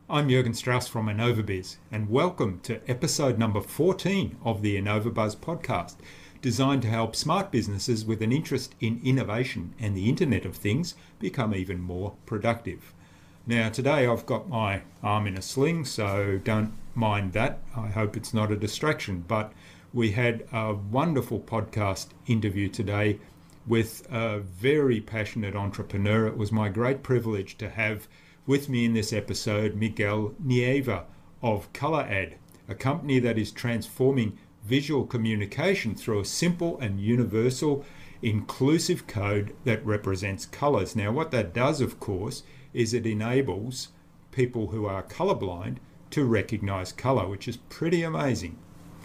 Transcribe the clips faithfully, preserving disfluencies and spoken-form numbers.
I'm Jürgen Strauss from InnovaBiz, and welcome to episode number fourteen of the InnovaBuzz podcast, designed to help smart businesses with an interest in innovation and the Internet of Things become even more productive. Now, today I've got my arm in a sling, so don't mind that. I hope it's not a distraction, but we had a wonderful podcast interview today with a very passionate entrepreneur. It was my great privilege to have with me in this episode Miguel Nieva of ColorAd, a company that is transforming visual communication through a simple and universal inclusive code that represents colors. Now, what that does, of course, is it enables people who are colorblind to recognize color, which is pretty amazing.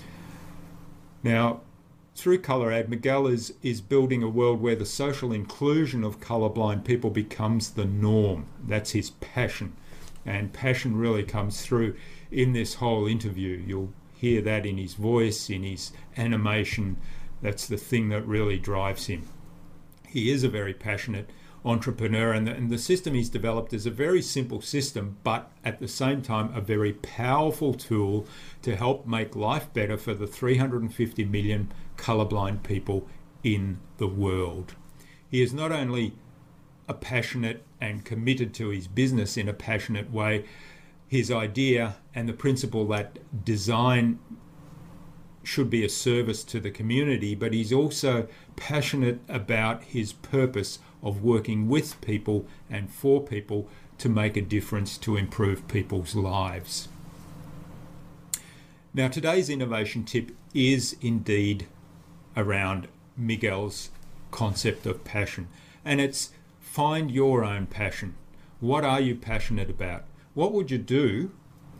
Now, through ColorAd, Miguel is, is building a world where the social inclusion of colorblind people becomes the norm. That's his passion. And passion really comes through in this whole interview. You'll hear that in his voice, in his animation. That's the thing that really drives him. He is a very passionate entrepreneur, and the, and the system he's developed is a very simple system, but at the same time a very powerful tool to help make life better for the three hundred fifty million colorblind people in the world. He is not only a passionate and committed to his business in a passionate way, his idea and the principle that design should be a service to the community, but he's also passionate about his purpose of working with people and for people to make a difference to improve people's lives. Now, today's innovation tip is indeed around Miguel's concept of passion, and it's find your own passion. What are you passionate about? What would you do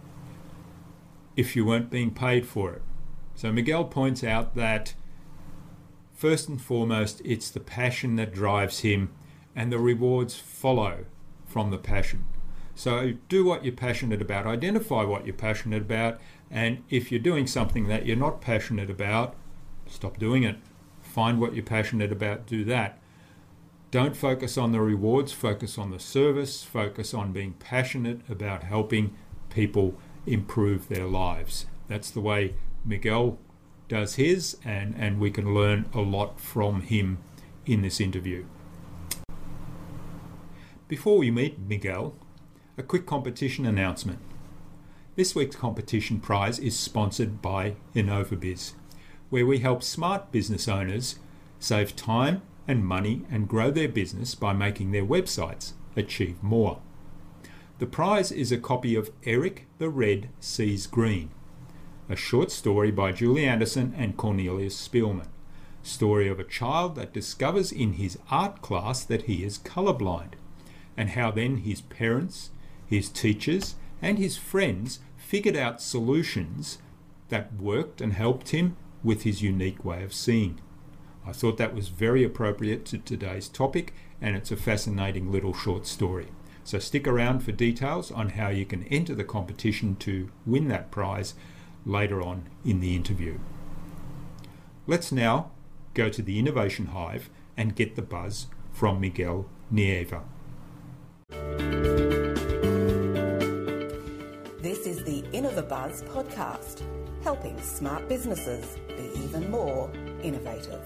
if you weren't being paid for it? So Miguel points out that first and foremost, it's the passion that drives him, and the rewards follow from the passion. So do what you're passionate about, identify what you're passionate about, and if you're doing something that you're not passionate about, stop doing it. Find what you're passionate about, do that. Don't focus on the rewards, focus on the service, focus on being passionate about helping people improve their lives. That's the way Miguel does his, and, and we can learn a lot from him in this interview. Before we meet Miguel, a quick competition announcement. This week's competition prize is sponsored by InnovaBiz, where we help smart business owners save time and money and grow their business by making their websites achieve more. The prize is a copy of Eric the Red Sees Green, a short story by Julie Anderson and Cornelius Spielman. Story of a child that discovers in his art class that he is colorblind, and how then his parents, his teachers, and his friends figured out solutions that worked and helped him with his unique way of seeing. I thought that was very appropriate to today's topic, and it's a fascinating little short story. So stick around for details on how you can enter the competition to win that prize later on in the interview. Let's now go to the Innovation Hive and get the buzz from Miguel Nieva. This is the InnovaBuzz podcast, helping smart businesses be even more innovative.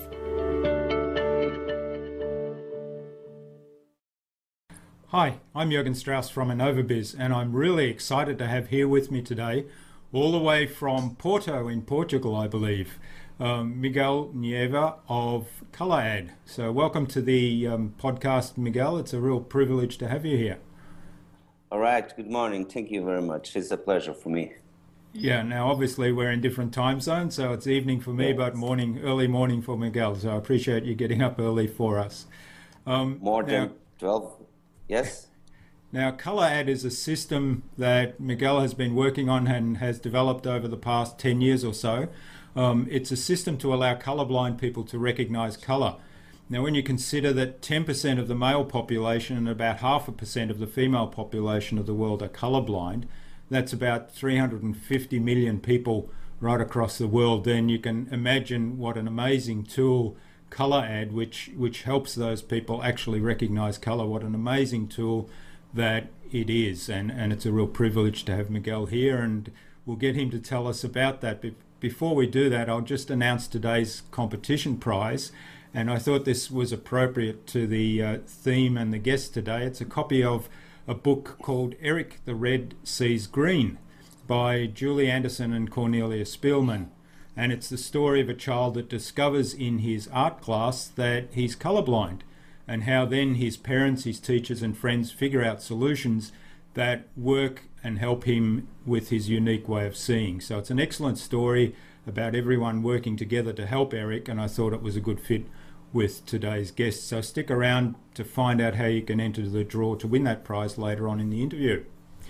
Hi, I'm Jürgen Strauss from InnovaBiz, and I'm really excited to have here with me today, all the way from Porto in Portugal, I believe, um, Miguel Nieva of ColorAd. So welcome to the um, podcast, Miguel. It's a real privilege to have you here. All right. Good morning. Thank you very much. It's a pleasure for me. Yeah. Now, obviously, we're in different time zones, so it's evening for me, yes, but morning, early morning for Miguel. So I appreciate you getting up early for us. Um, More now, than twelve. Yes. Now, ColorAd is a system that Miguel has been working on and has developed over the past ten years or so. Um, it's a system to allow colorblind people to recognize color. Now, when you consider that ten percent of the male population and about half a percent of the female population of the world are colorblind, that's about three hundred fifty million people right across the world, then you can imagine what an amazing tool ColorAd, which which helps those people actually recognize color, what an amazing tool that it is. And, and it's a real privilege to have Miguel here, and we'll get him to tell us about that. But before we do that, I'll just announce today's competition prize. And I thought this was appropriate to the uh, theme and the guest today. It's a copy of a book called Eric the Red Sees Green by Julie Anderson and Cornelia Spielman. And it's the story of a child that discovers in his art class that he's colourblind, and how then his parents, his teachers and friends figure out solutions that work and help him with his unique way of seeing. So it's an excellent story about everyone working together to help Eric, and I thought it was a good fit with today's guest. So stick around to find out how you can enter the draw to win that prize later on in the interview.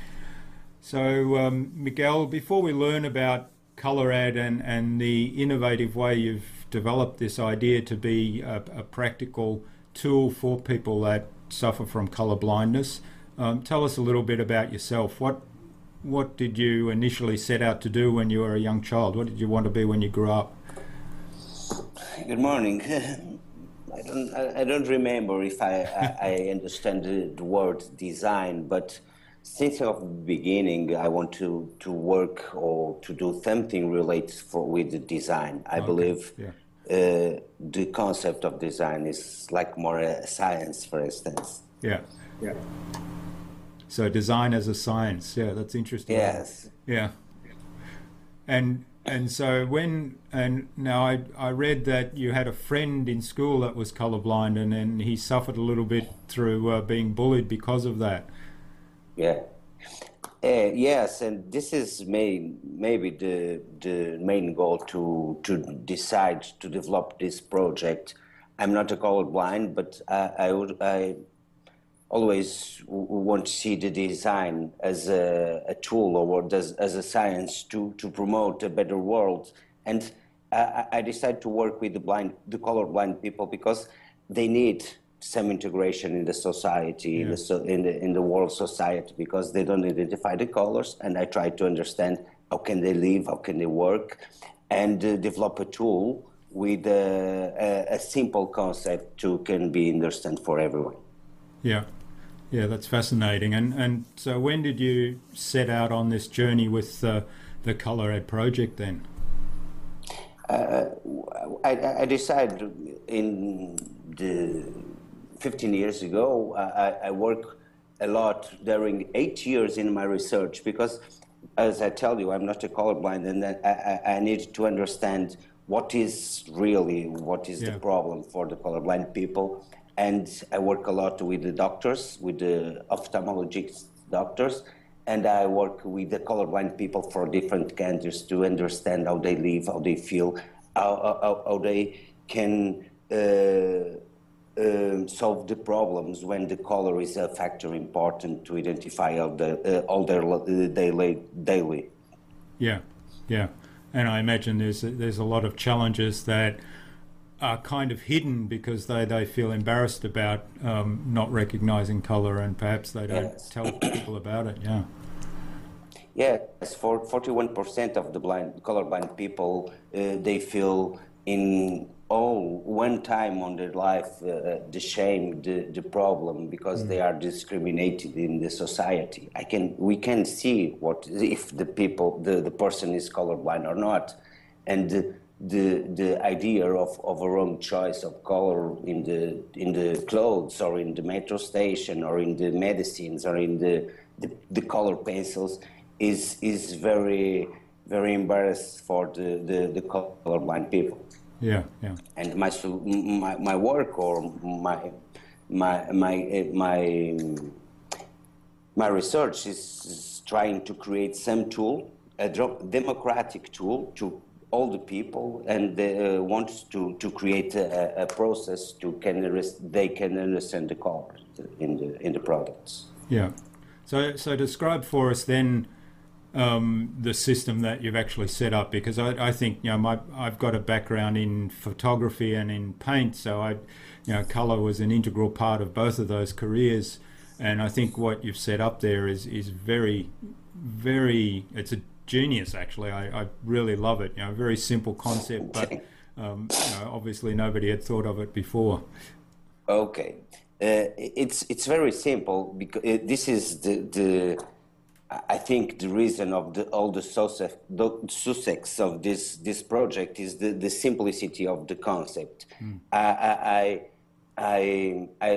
So um, Miguel, before we learn about ColourAD and, and the innovative way you've developed this idea to be a, a practical tool for people that suffer from colour blindness, um, tell us a little bit about yourself. What what did you initially set out to do when you were a young child? What did you want to be when you grew up? Good morning. I don't, I don't remember if I, I, I understand the, the word design, but since of the beginning, I want to, to work or to do something related for, with the design. I okay. believe yeah. uh, the concept of design is like more a science, for instance. Yeah, yeah. So design as a science, yeah, that's interesting. Yes. Yeah. And and so when, and now I, I read that you had a friend in school that was colourblind, and then he suffered a little bit through uh, being bullied because of that. Yeah. Uh, yes, and this is may, maybe the the main goal to to decide to develop this project. I'm not a colorblind, but I I, would, I always want to see the design as a, a tool or as, as a science to, to promote a better world. And I, I decided to work with the blind, the colorblind people, because they need some integration in the society, yeah. in, the, so, in the in the world society, because they don't identify the colors. And I try to understand how can they live, how can they work, and uh, develop a tool with a, a, a simple concept to can be understood for everyone. Yeah. Yeah, that's fascinating. And and so when did you set out on this journey with uh, the ColourAD project then? Uh, I, I decided in the fifteen years ago, I, I worked a lot during eight years in my research, because as I tell you, I'm not a colorblind, and I, I, I need to understand what is really, what is yeah. the problem for the colorblind people. And I work a lot with the doctors, with the ophthalmologist doctors, and I work with the colorblind people for different countries to understand how they live, how they feel, how, how, how they can uh, uh, solve the problems when the color is a factor important to identify all, the, uh, all their daily, daily. Yeah, yeah. And I imagine there's there's a lot of challenges that are kind of hidden because they, they feel embarrassed about um, not recognizing color, and perhaps they don't yes. tell people about it. Yeah. Yes, for forty-one percent of the blind, colorblind people, uh, they feel in all one time on their life uh, the shame, the, the problem, because mm. they are discriminated in the society. I can we can see what if the people the, the person is colorblind or not, and the the, the idea of, of a wrong choice of color in the in the clothes or in the metro station or in the medicines or in the the, the color pencils is is very very embarrassed for the, the, the colorblind people. Yeah, yeah. And my my my work or my my my my my research is trying to create some tool, a democratic tool to all the people, and they uh, want to to create a, a process to can they can understand the colors in the in the products. Yeah. So so describe for us then um, the system that you've actually set up, because I, I think you know my I've got a background in photography and in paint, so I you know color was an integral part of both of those careers, and I think what you've set up there is is very very it's a genius actually. I, I really love it. You know, a very simple concept, but um, you know, obviously nobody had thought of it before. Okay. it's it's very simple because it, this is the the I think the reason of the all the success, the success of this this project is the, the simplicity of the concept. Mm. I, I I I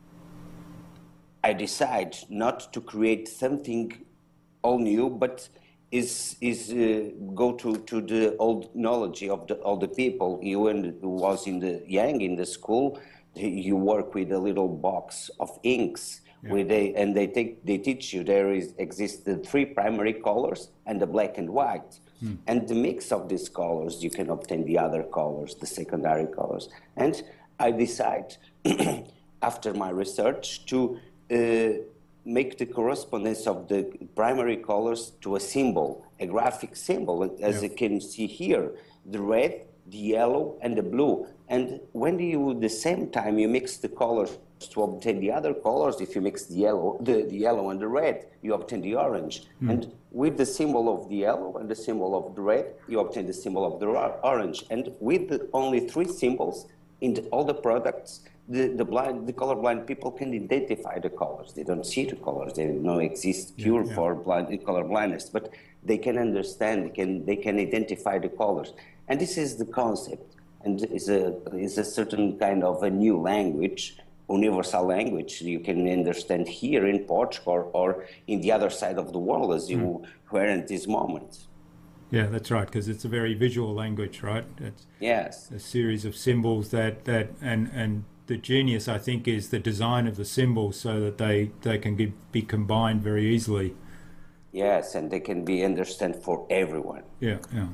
I decide not to create something all new, but is is uh, go to, to the old knowledge of the all the people. You and who was in the young in the school, you work with a little box of inks. Yeah. Where they and they take they teach you there is exist the three primary colors and the black and white, hmm. and the mix of these colors you can obtain the other colors, the secondary colors. And I decide after my research to uh, make the correspondence of the primary colors to a symbol, a graphic symbol, as yeah. you can see here, the red, the yellow, and the blue. And when you at the same time you mix the colors to obtain the other colors, if you mix the yellow, the, the yellow and the red, you obtain the orange. Mm. And with the symbol of the yellow and the symbol of the red, you obtain the symbol of the orange. And with the only three symbols in the, all the products, the, the blind, the colorblind people can identify the colors. They don't see the colors. They don't exist cure yeah, yeah. for blind, color blindness, but they can understand. They can they can identify the colors. And this is the concept. And it's a it's a certain kind of a new language. Universal language you can understand here in Portugal or in the other side of the world as you mm. were at this moment. Yeah, that's right, because it's a very visual language, right? It's yes. a series of symbols that, that and, and the genius, I think, is the design of the symbols so that they, they can be, be combined very easily. Yes, and they can be understood for everyone. Yeah, yeah.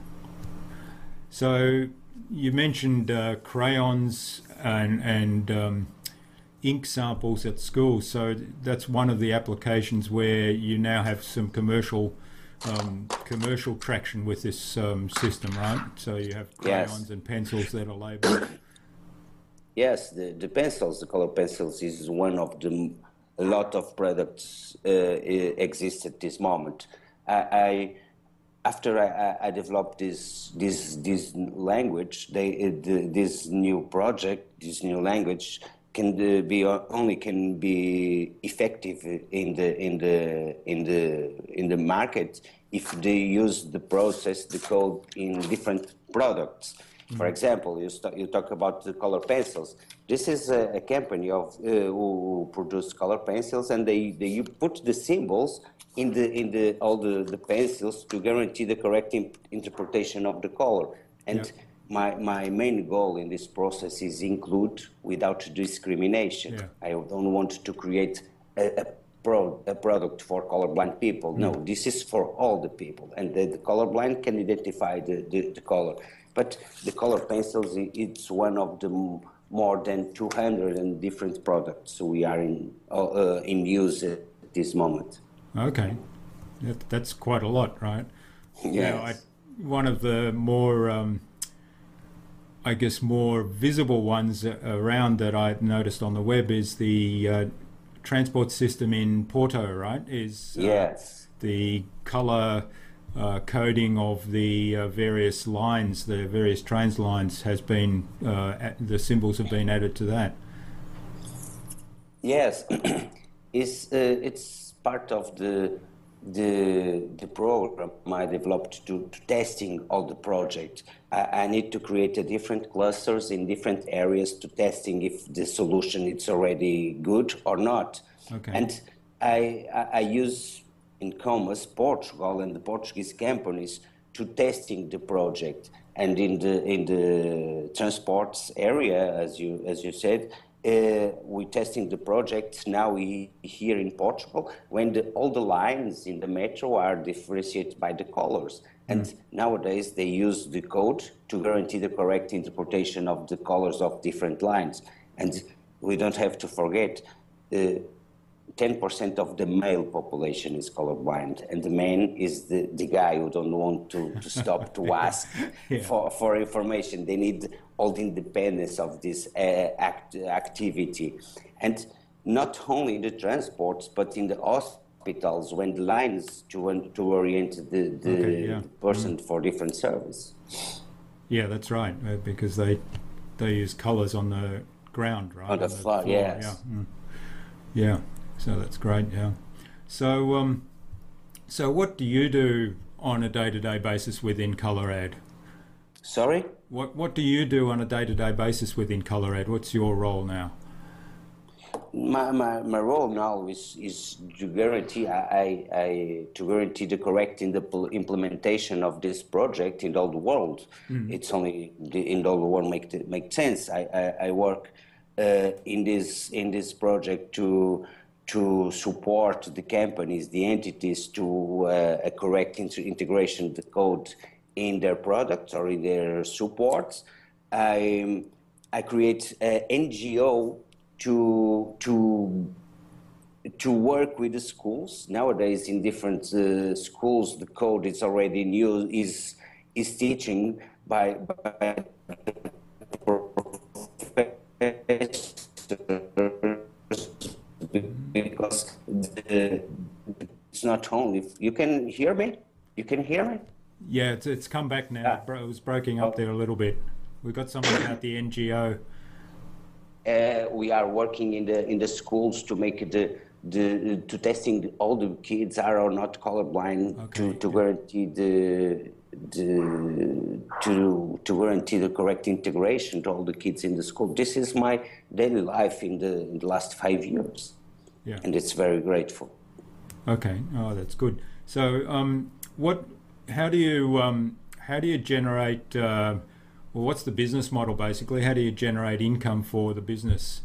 So you mentioned uh, crayons and, and um, ink samples at school, so that's one of the applications where you now have some commercial um, commercial traction with this um, system, right? So you have crayons yes. and pencils that are labeled. Yes, the, the pencils, the color pencils is one of the a lot of products uh, exist at this moment. I, I after I, I developed this this this language, they the, this new project, this new language. Can be only can be effective in the in the in the in the market if they use the process, the code in different products. Mm-hmm. For example, you st- you talk about the color pencils. This is a, a company of uh, who produce color pencils, and they, they you put the symbols in the in the all the, the pencils to guarantee the correct imp- interpretation of the color. And yeah. My, my main goal in this process is include without discrimination. Yeah. I don't want to create a, a, pro, a product for colorblind people. Mm. No, this is for all the people. And the, the colorblind can identify the, the, the color. But the color pencils, it's one of the more than two hundred different products we are in, uh, in use at this moment. Okay. That, that's quite a lot, right? Yes. Now, I, one of the more... Um, I guess more visible ones around that I noticed on the web is the uh, transport system in Porto, right? Is uh, yes. the colour uh, coding of the uh, various lines, the various trains lines has been, uh, the symbols have been added to that. Yes, it's, uh, it's part of the the the program I developed to, to testing all the project. I, I need to create a different clusters in different areas to testing if the solution is already good or not. Okay. And I, I, I use in Comas, Portugal and the Portuguese companies to testing the project. And in the in the transports area, as you as you said, Uh, we're testing the project now we, here in Portugal when the, all the lines in the metro are differentiated by the colors. And mm. nowadays they use the code to guarantee the correct interpretation of the colors of different lines. And we don't have to forget, uh, ten percent of the male population is colorblind, and the man is the, the guy who don't want to, to stop to ask yeah. for, for information. They need all the independence of this uh, act, activity. And not only in the transports, but in the hospitals, when the lines to, to orient the, the, okay, yeah. the person mm. for different service. Yeah, that's right, because they they use colors on the ground, right? On the, on the floor, floor, yes. Yeah. Mm. Yeah. So that's great. Yeah. So um, so what do you do on a day-to-day basis within ColorAd? Sorry? What What do you do on a day-to-day basis within ColorAd? What's your role now? My, my, my role now is, is to guarantee I, I, I to guarantee the correct in the implementation of this project in all the world. Mm. It's only the, in all the world make the, make sense. I, I, I work uh, in this in this project to to support the companies, the entities to uh, a correct integration of the code in their products or in their supports. I I create an N G O to to to work with the schools. Nowadays in different uh, schools the code is already new is is teaching by, by because the, it's not only you can hear me you can hear me yeah it's, it's come back now. ah. It was breaking up there a little bit. We got something about the N G O. Uh, we are working in the in the schools to make the the to testing all the kids are or not colorblind, okay. to to yeah. guarantee the the to to guarantee the correct integration to all the kids in the school. This is my daily life in the in the last five years, yeah, and it's very grateful. Okay, oh, that's good. So, um, what? How do you um, how do you generate? Uh, Well, what's the business model basically? How do you generate income for the business?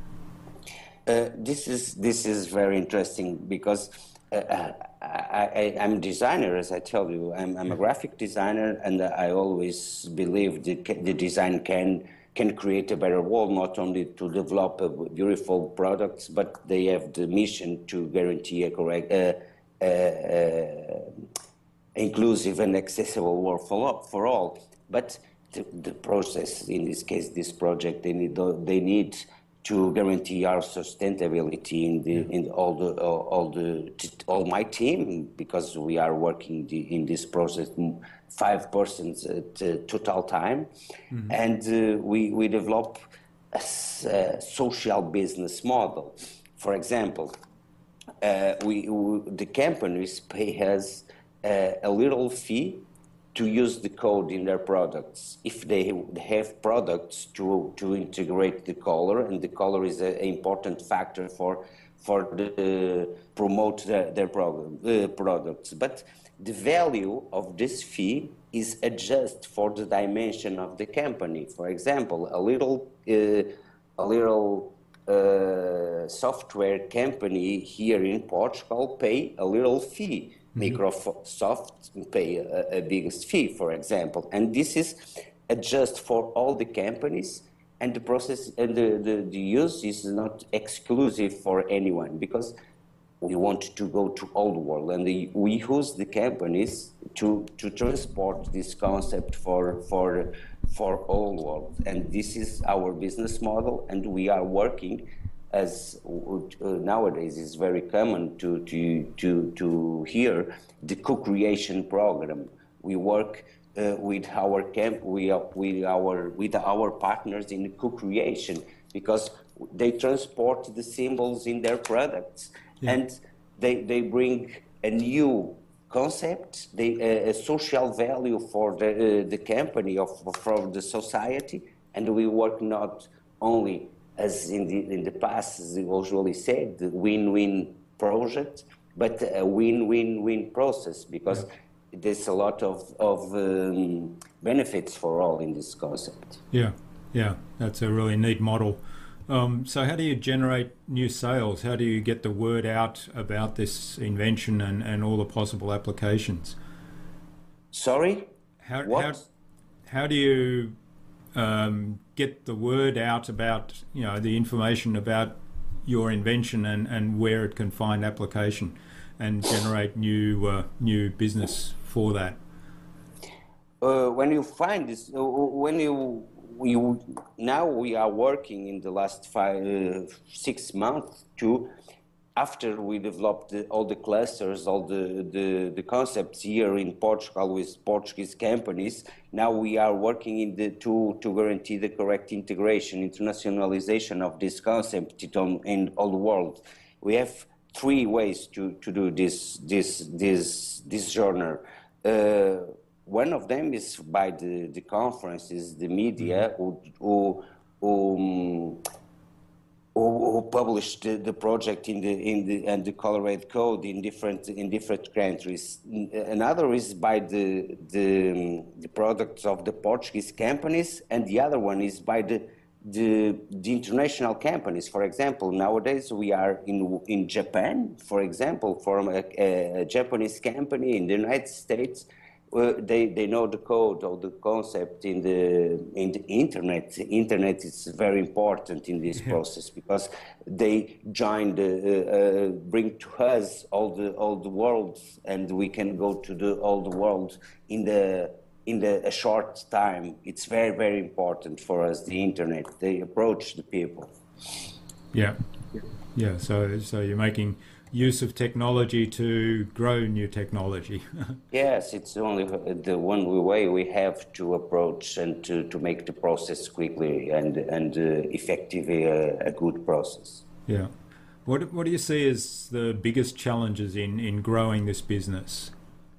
Uh, this is this is very interesting because uh, I, I, I'm a designer, as I tell you. I'm, I'm a graphic designer, and I always believe that the design can can create a better world, not only to develop a beautiful products, but they have the mission to guarantee a correct, uh, uh, uh, inclusive and accessible world for for all. But The, the process, in this case, this project, they need they need to guarantee our sustainability in the in all the all, all the all my team, because we are working the, in this process five persons at uh, total time, mm-hmm. and uh, we we develop a, a social business model. For example, uh, we, we the companies pay us uh, a little fee to use the code in their products. If they have products to to integrate the color, and the color is an important factor for for the uh, promote their, their program, uh, products. But the value of this fee is adjusted for the dimension of the company. For example, a little uh, a little uh, software company here in Portugal pay a little fee. Microsoft pay a, a biggest fee, for example, and this is adjust for all the companies, and the process and the, the, the use is not exclusive for anyone, because we want to go to all the world, and the, we use the companies to to transport this concept for for for all the world, and this is our business model, and we are working. As uh, nowadays is very common to to to to hear the co-creation program. We work uh, with our camp, we are with our with our partners in co-creation, because they transport the symbols in their products, yeah. and they they bring a new concept, they uh, a social value for the uh, the company of for the society, and we work not only as in the in the past, as you usually said, the win-win project, but a win-win-win process, because yeah. there's a lot of of um, benefits for all in this concept. Yeah, yeah, that's a really neat model. Um, so, how do you generate new sales? How do you get the word out about this invention and, and all the possible applications? Sorry, how what? how how do you um, get the word out about, you know, the information about your invention and, and where it can find application, and generate new uh, new business for that? Uh, when you find this, uh, when you you now we are working in the last five uh, six months to after we developed the, all the clusters, all the, the, the concepts here in Portugal with Portuguese companies, now we are working in the to, to guarantee the correct integration, internationalization of this concept in all the world. We have three ways to, to do this this this this journey. Uh, one of them is by the, the conferences, the media, who, who, who Who, who published the, the project in the in the and the Colorado Code in different in different countries. Another is by the the the products of the Portuguese companies, and the other one is by the the, the international companies. For example, nowadays we are in in Japan. For example, from a, a Japanese company in the United States. Uh, they they know the code or the concept in the in the internet. The internet is very important in this yeah. process because they join the uh, uh, bring to us all the all the world, and we can go to the all the world in the in the a short time. It's very very important for us. The internet. They approach the people. Yeah, yeah. So so you're making use of technology to grow new technology. Yes, it's only the one way we have to approach and to, to make the process quickly and and uh, effectively a, a good process. Yeah. What what do you see as the biggest challenges in, in growing this business?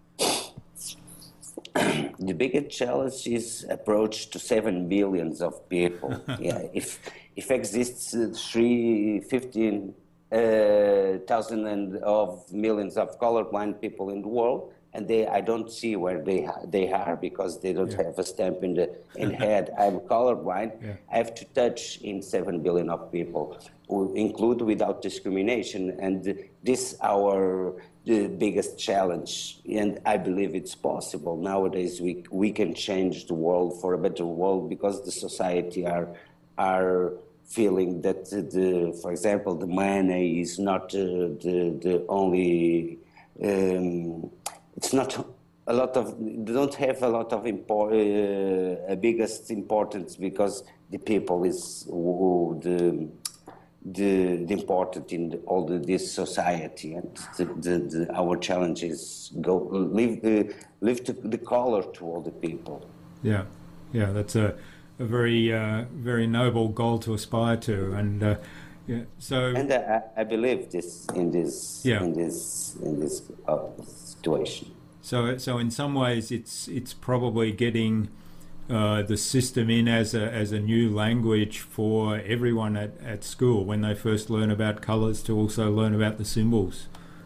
The biggest challenge is approach to seven billions of people. Yeah, if if exists uh, three fifteen. Uh, thousands and of millions of colorblind people in the world, and they I don't see where they ha- they are because they don't yeah. have a stamp in the in head. I'm colorblind. Yeah. I have to touch in seven billion of people, who include without discrimination, and this our the biggest challenge. And I believe it's possible nowadays. We we can change the world for a better world because the society are are. feeling that the, for example, the money is not uh, the the only. Um, it's not a lot of. They don't have a lot of import, uh, a biggest importance because the people is who the the, the important in the, all the, this society, and the, the, the, our challenge is go live uh, live to the color to all the people. Yeah, yeah, that's a. a very uh, very noble goal to aspire to, and uh, yeah, so and I, I believe this in this yeah. in this in this uh, situation. So so in some ways it's it's probably getting uh, the system in as a as a new language for everyone at, at school when they first learn about colours to also learn about the symbols.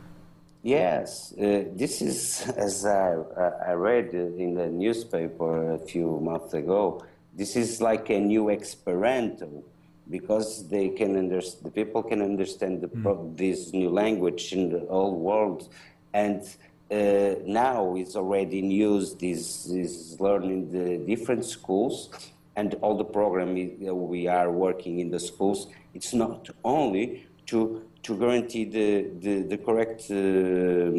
Yes, uh, this is as I I read in the newspaper a few months ago. This is like a new Esperanto because they can understand, the people can understand the, mm. this new language in the whole world, and uh, now it's already in use. This is learned in the different schools, and all the program we are working in the schools. It's not only to to guarantee the the, the correct. Uh,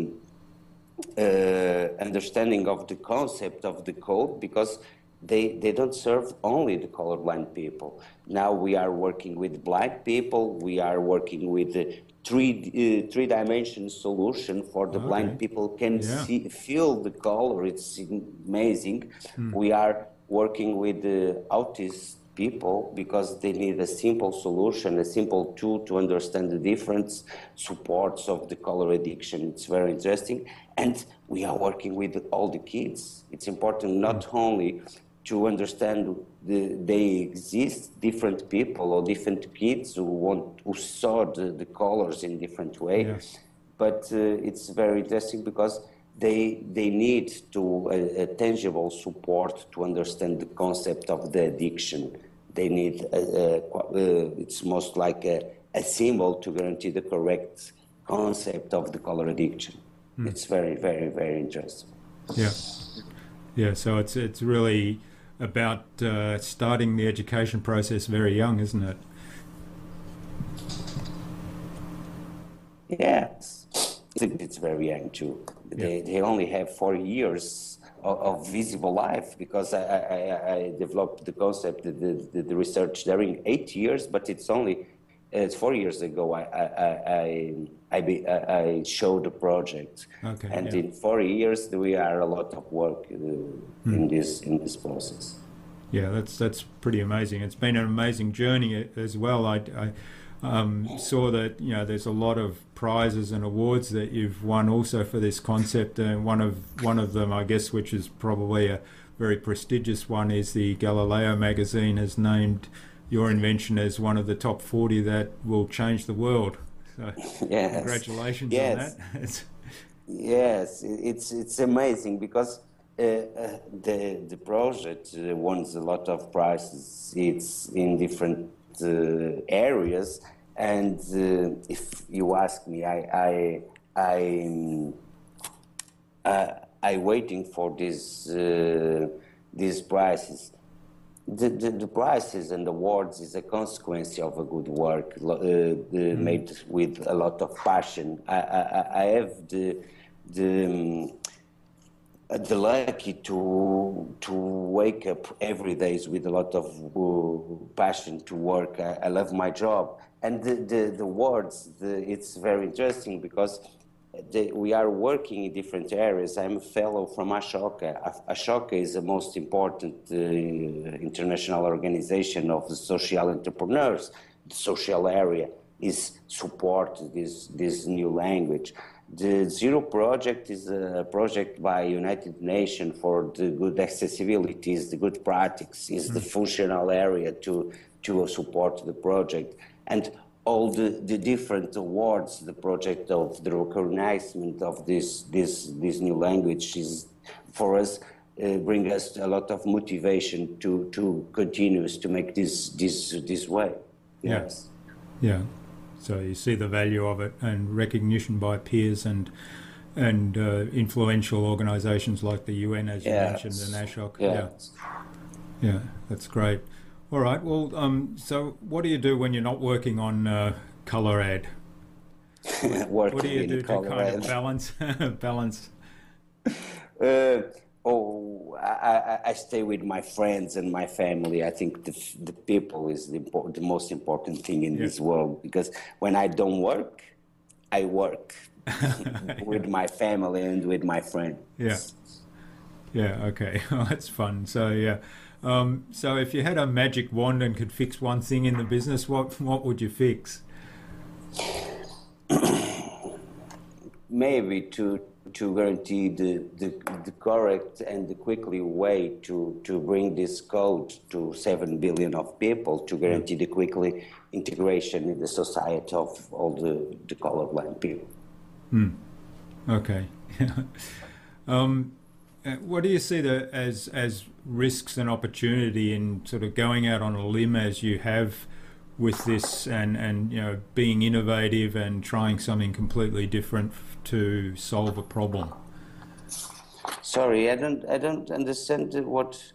uh, understanding of the concept of the code because. They, they don't serve only the colorblind people. Now we are working with blind people. We are working with the three uh, three dimension solution for the okay. blind people can yeah. see feel the color. It's amazing. Hmm. We are working with the autist people because they need a simple solution, a simple tool to understand the different supports of the color addiction. It's very interesting. And we are working with all the kids. It's important not hmm. only to understand the, they exist, different people or different kids who want who saw the, the colors in different ways. Yes. But uh, it's very interesting because they they need to a, a tangible support to understand the concept of the addiction. They need a, a, uh, it's most like a, a symbol to guarantee the correct concept of the color addiction. Hmm. It's very very very interesting. Yeah, yeah. So it's it's really about uh, starting the education process very young, isn't it? Yes, it's very young too. Yeah. They they only have four years of, of visible life because I, I, I developed the concept, the, the, the research during eight years, but it's only It's four years ago. I I I I, be, I, I showed the project, Okay, and yeah. in four years we are a lot of work uh, Hmm. in this in this process. Yeah, that's that's pretty amazing. It's been an amazing journey as well. I, I um, saw that you know there's a lot of prizes and awards that you've won also for this concept, and one of one of them, I guess, which is probably a very prestigious one, is the Galileo magazine has named your invention as one of the top forty that will change the world. So, Yes. congratulations Yes. on that. It's- Yes, i- it's it's amazing because uh, uh, the the project uh, wins a lot of prizes. It's in different uh, areas, and uh, if you ask me, I I I um, uh, I waiting for these uh, these prizes. The, the, the prizes and awards is a consequence of a good work lo- uh, the, made with a lot of passion. I, I, I have the the um, uh, the lucky to to wake up every day with a lot of uh, passion to work. I, I love my job, and the the, the awards. The, it's very interesting because the, we are working in different areas. I'm a fellow from Ashoka. A- Ashoka is the most important uh, international organization of the social entrepreneurs. The social area is support this this new language. The Zero Project is a project by United Nations for the good accessibility, is the good practice, is the functional area to to support the project. And all the, the different awards, the project of the recognition of this this this new language is for us uh, bring us a lot of motivation to to continue to make this this this way. Yeah. Yes. Yeah. So you see the value of it, and recognition by peers and and uh, influential organisations like the U N, as you Yes. mentioned, and ASHOC. Yeah. Yeah, yeah, that's great. All right. Well, um, so what do you do when you're not working on uh, Colour Ad? Working What do you in do to kind Colorado. of balance balance? Uh, oh, I, I, I stay with my friends and my family. I think the, the people is the, impor- the most important thing in Yeah. this world, because when I don't work, I work with my family and with my friends. Yeah. Yeah. Okay. That's fun. So yeah. Um, so if you had a magic wand and could fix one thing in the business, what what would you fix? Maybe to to guarantee the, the, the correct and the quickly way to, to bring this code to seven billion of people, to guarantee the quickly integration in the society of all the, the colorblind people. Okay. um, uh, what do you see the, as as risks and opportunity in sort of going out on a limb as you have with this, and, and you know being innovative and trying something completely different f- to solve a problem? Sorry, I don't I don't understand the- what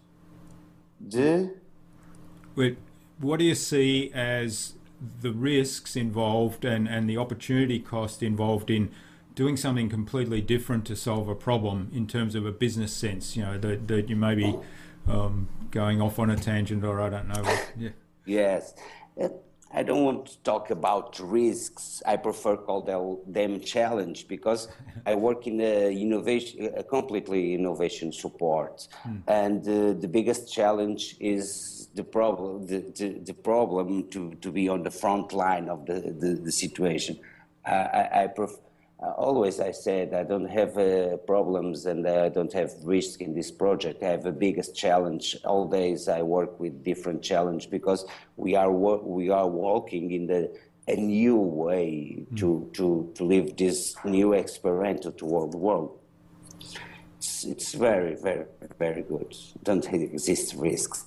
the But what do you see as the risks involved and, and the opportunity cost involved in doing something completely different to solve a problem in terms of a business sense? You know, that, that you may be um, going off on a tangent, or I don't know. What, yeah. Yes. Uh, I don't want to talk about risks. I prefer call them, them challenge, because I work in a innovation, a completely innovation support, and uh, the biggest challenge is the problem. The, the, the problem to, to be on the front line of the the, the situation. I I, I pref- uh, always I said I don't have uh, problems and I don't have risk in this project. I have a biggest challenge. All days I work with different challenge, because we are wo- we are walking in the a new way to to to live this new experience toward the world. It's, it's very very very good. Don't exist risks.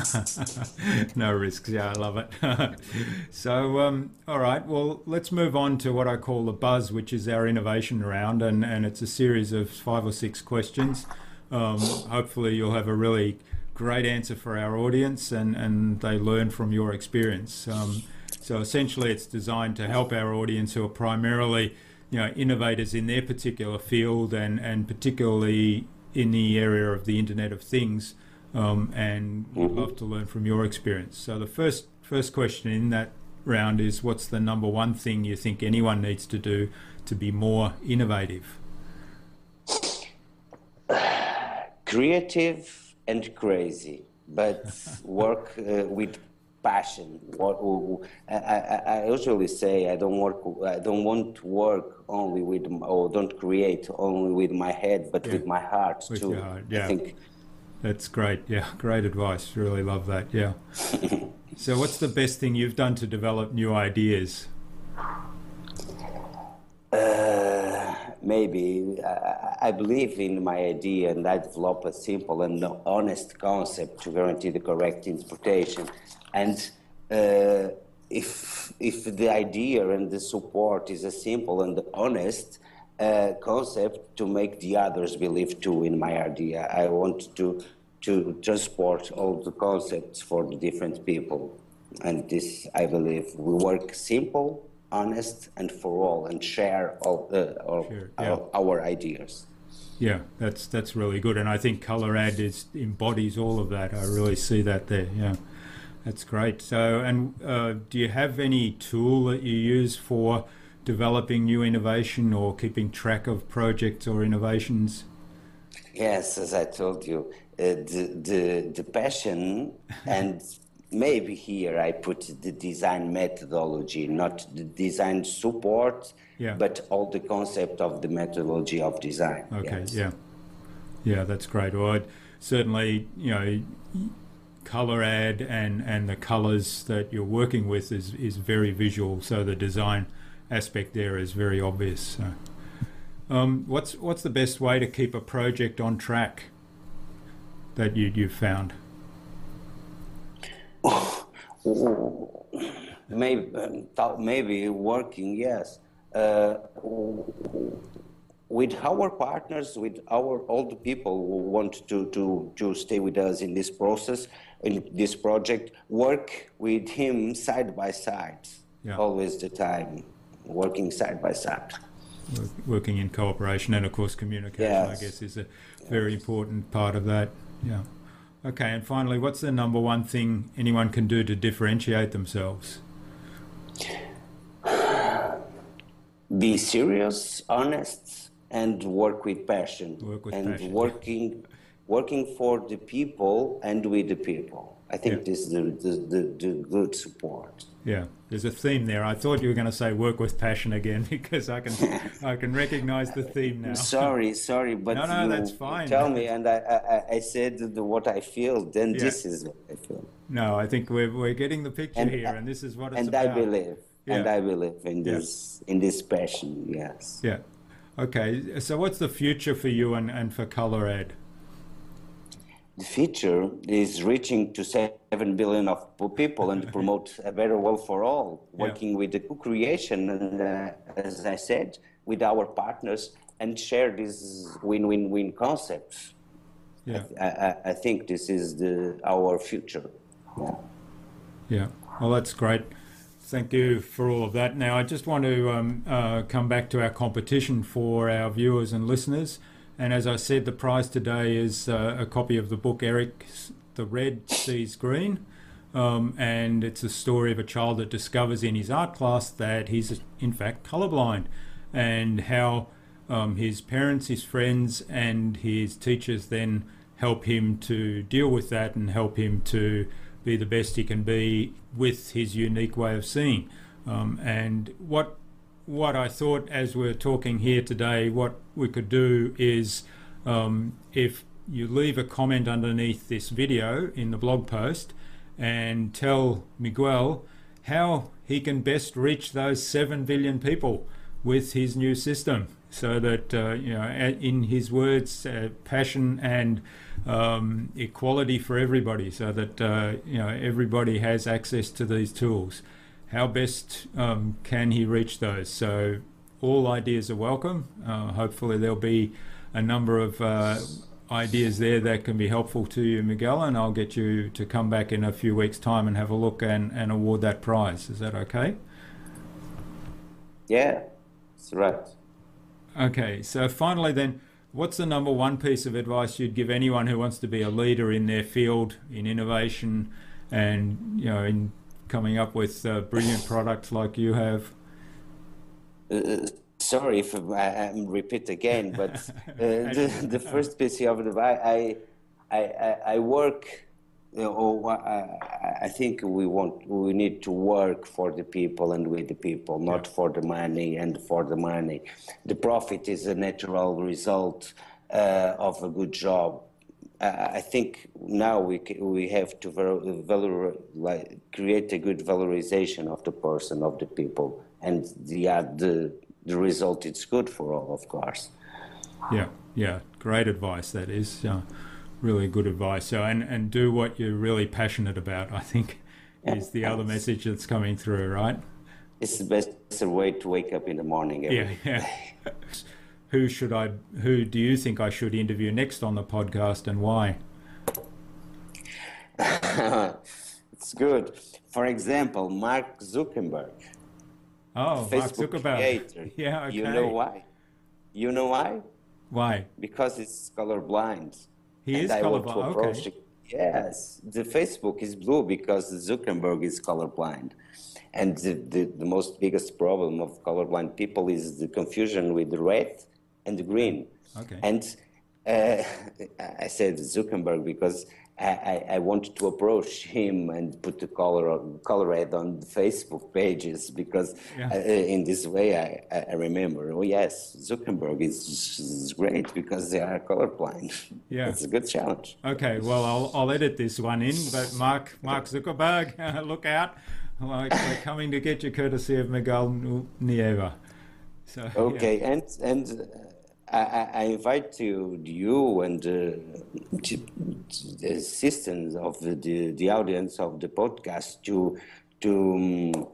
No risks. Yeah, I love it. So, um, all right. Well, let's move on to what I call the buzz, which is our innovation round, and, and it's a series of five or six questions. Um, hopefully, you'll have a really great answer for our audience, and, and they learn from your experience. Um, so, essentially, it's designed to help our audience, who are primarily, you know, innovators in their particular field, and, and particularly in the area of the Internet of Things. Um, and we'd love to learn from your experience. So the first first question in that round is, what's the number one thing you think anyone needs to do to be more innovative? Creative and crazy, but work uh, with passion. What I, I, I usually say, I don't work. I don't want to work only with, or don't create only with my head, but yeah. with my heart with too. Your heart. Yeah, I think that's great. Yeah, great advice. Really love that. Yeah. So, what's the best thing you've done to develop new ideas? Uh, maybe I, I believe in my idea, and I develop a simple and honest concept to guarantee the correct interpretation. And uh, if if the idea and the support is a simple and honest uh, concept, to make the others believe too in my idea. I want to to transport all the concepts for the different people, and this, I believe, we work simple, honest, and for all, and share all, uh, all sure, yeah. our, our ideas. Yeah, that's that's really good, and I think ColourAD is embodies all of that. I really see that there. Yeah, that's great. So, and uh, do you have any tool that you use for developing new innovation or keeping track of projects or innovations? Yes, as I told you, uh, the, the the passion and maybe here I put the design methodology, not the design support, yeah. but all the concept of the methodology of design. Okay, yes. yeah. Yeah, that's great. Well, I'd certainly, you know, ColourAD and, and the colours that you're working with is, is very visual, so the design aspect there is very obvious. So, um, what's what's the best way to keep a project on track that you, you've found? maybe, maybe working, yes. Uh, with our partners, with our all the people who want to, to, to stay with us in this process, in this project, work with him side by side, yeah. always the time, working side by side. Working in cooperation, and of course communication, yes. I guess, is a very yes. important part of that. Yeah. Okay, and finally, what's the number one thing anyone can do to differentiate themselves? Be serious, honest, and work with passion. Work with and passion. working, working for the people and with the people. I think yeah. this is the, the, the, the good support. Yeah, there's a theme there. I thought you were going to say work with passion again, because I can I can recognize the theme now. Sorry, sorry, but no, no, you that's fine. Tell me, and I, I, I said the, what I feel. Then yeah. this is what I feel. No, I think we're we're getting the picture and, here, and this is what it's and about. And I believe, yeah. and I believe in this yeah. in this passion. Yes. Yeah. Okay. So, what's the future for you and, and for ColourAD? The future is reaching to seven billion of people and promote a better world for all, working yeah. with the co-creation and, uh, as I said, with our partners, and share these win-win-win concepts. Yeah. I, I, I think this is the our future. Yeah. Yeah. Well, that's great. Thank you for all of that. Now, I just want to um, uh, come back to our competition for our viewers and listeners. And as I said, the prize today is uh, a copy of the book Eric the Red Sees Green. Um, and it's a story of a child that discovers in his art class that he's in fact colourblind, and how um, his parents, his friends and his teachers then help him to deal with that and help him to be the best he can be with his unique way of seeing. Um, and what What I thought, as we're talking here today, what we could do is, um, if you leave a comment underneath this video in the blog post and tell Miguel how he can best reach those seven billion people with his new system, so that, uh, you know, in his words, uh, passion and um, equality for everybody, so that, uh, you know, everybody has access to these tools. How best um, can he reach those? So all ideas are welcome. Uh, hopefully there'll be a number of uh, ideas there that can be helpful to you, Miguel, and I'll get you to come back in a few weeks' time and have a look and, and award that prize. Is that okay? Yeah, that's right. Okay, so finally then, what's the number one piece of advice you'd give anyone who wants to be a leader in their field, in innovation, and, you know, in coming up with uh, brilliant products like you have. Uh, sorry if I, I repeat again, but uh, the, the first piece of advice, I, I, I, I work. You know, I, I think we want, we need to work for the people and with the people, not yeah. for the money and for the money. The profit is a natural result uh, of a good job. Uh, I think now we we have to valor, like, create a good valorization of the person, of the people, and the uh, the the result is good for all, of course. Yeah, yeah, great advice that is. Uh, really good advice. So, and, and do what you're really passionate about, I think, is the other message that's coming through, right? It's the best way to wake up in the morning every yeah, yeah. Who should I, who do you think I should interview next on the podcast, and why? It's good. For example, Mark Zuckerberg. Oh, Facebook Mark Zuckerberg. Creator. Yeah, okay. You know why? You know why? Why? Because it's colorblind. He and is I want to colorblind. approach Okay. it. Yes, the Facebook is blue because Zuckerberg is colorblind. And the, the, the most biggest problem of colorblind people is the confusion with the red and the green. Okay. And uh, I said Zuckerberg because I, I, I wanted to approach him and put the color color red on the Facebook pages because Yeah. uh, in this way I, I remember, oh yes, Zuckerberg is, is great because they are colorblind. Yeah. It's a good challenge. Okay, well, I'll, I'll edit this one in, but Mark Mark Zuckerberg, look out. Like, we're coming to get you courtesy of Miguel Nieva. So, Okay, yeah. and and uh, I, I invite you, you and uh, to, to the assistants of the, the the audience of the podcast to to um,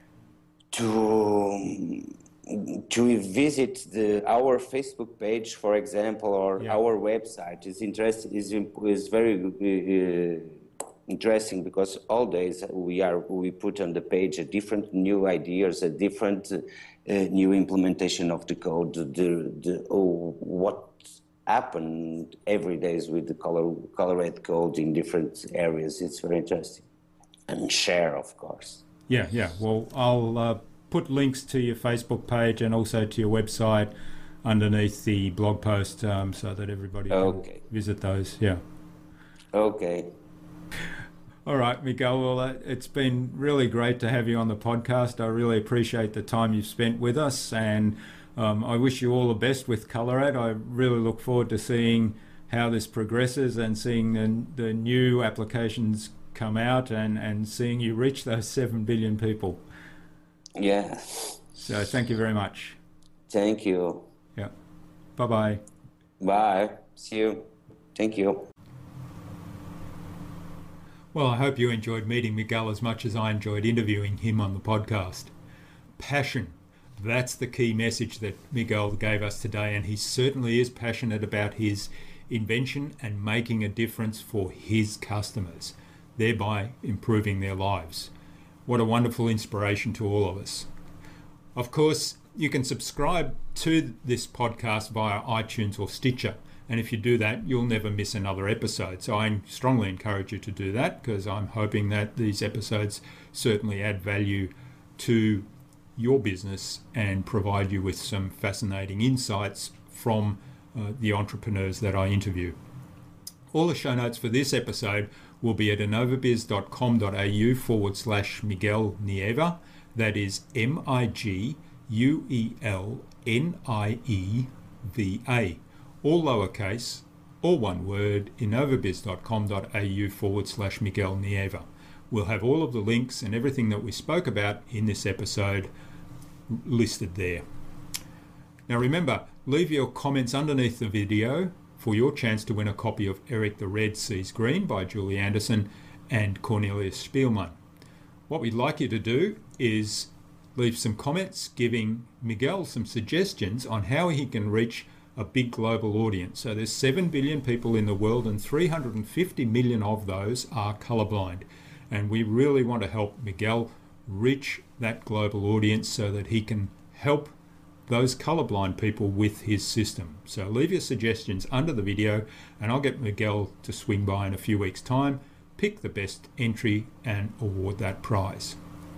to um, to visit the our Facebook page, for example, or Yeah. our website. Is interest is is very. Uh, interesting because all days we are we put on the page a different new ideas, a different uh, new implementation of the code, the the oh, what happened every day with the color colored code in different areas. It's very interesting, and share, of course. Yeah, yeah. Well, I'll uh, put links to your Facebook page and also to your website underneath the blog post um, so that everybody can Okay. visit those. Yeah. Okay. All right, Miguel, well, uh, it's been really great to have you on the podcast. I really appreciate the time you've spent with us, and um, I wish you all the best with Colorad. I really look forward to seeing how this progresses and seeing the, the new applications come out and, and seeing you reach those seven billion people. Yeah. So thank you very much. Thank you. Yeah. Bye-bye. Bye. See you. Thank you. Well, I hope you enjoyed meeting Miguel as much as I enjoyed interviewing him on the podcast. Passion. That's the key message that Miguel gave us today, and he certainly is passionate about his invention and making a difference for his customers, thereby improving their lives. What a wonderful inspiration to all of us. Of course, you can subscribe to this podcast via iTunes or Stitcher. And if you do that, you'll never miss another episode. So I strongly encourage you to do that because I'm hoping that these episodes certainly add value to your business and provide you with some fascinating insights from uh, the entrepreneurs that I interview. All the show notes for this episode will be at innovabiz.com.au forward slash Miguel Nieva. That is M I G U E L N I E V A. All lowercase, all one word, innovabiz.com.au forward slash Miguel Nieva. We'll have all of the links and everything that we spoke about in this episode listed there. Now remember, leave your comments underneath the video for your chance to win a copy of Eric the Red Sees Green by Julie Anderson and Cornelius Spielman. What we'd like you to do is leave some comments giving Miguel some suggestions on how he can reach a big global audience. So there's seven billion people in the world and three hundred fifty million of those are colorblind. And we really want to help Miguel reach that global audience so that he can help those colorblind people with his system. So leave your suggestions under the video and I'll get Miguel to swing by in a few weeks' time pick the best entry and award that prize.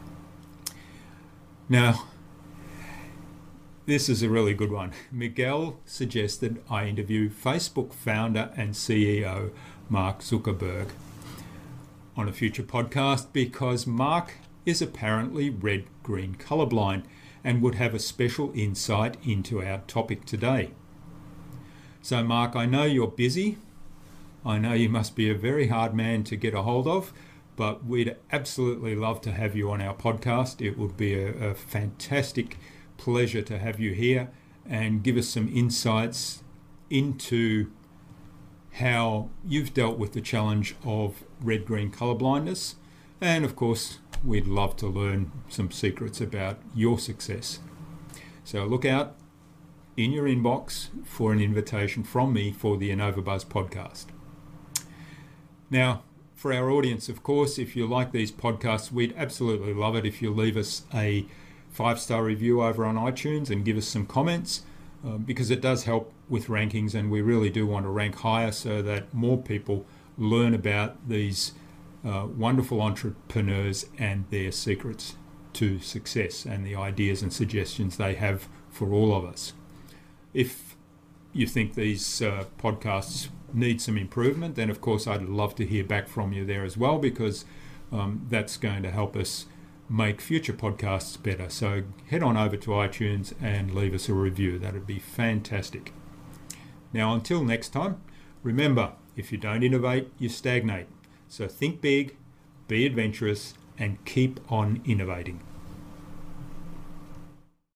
Now, this is a really good one. Miguel suggested I interview Facebook founder and C E O Mark Zuckerberg on a future podcast because Mark is apparently red-green colourblind and would have a special insight into our topic today. So Mark, I know you're busy. I know you must be a very hard man to get a hold of, but we'd absolutely love to have you on our podcast. It would be a, a fantastic pleasure to have you here and give us some insights into how you've dealt with the challenge of red-green colour blindness, and of course we'd love to learn some secrets about your success. So look out in your inbox for an invitation from me for the InnovaBuzz podcast. Now, for our audience, of course, if you like these podcasts, we'd absolutely love it if you leave us a five-star review over on iTunes and give us some comments, uh, because it does help with rankings, and we really do want to rank higher so that more people learn about these uh, wonderful entrepreneurs and their secrets to success and the ideas and suggestions they have for all of us. If you think these uh, podcasts need some improvement, then of course I'd love to hear back from you there as well, because um, that's going to help us make future podcasts better. So head on over to iTunes and leave us a review. That would be fantastic. Now, until next time, remember, if you don't innovate, you stagnate. So think big, be adventurous, and keep on innovating.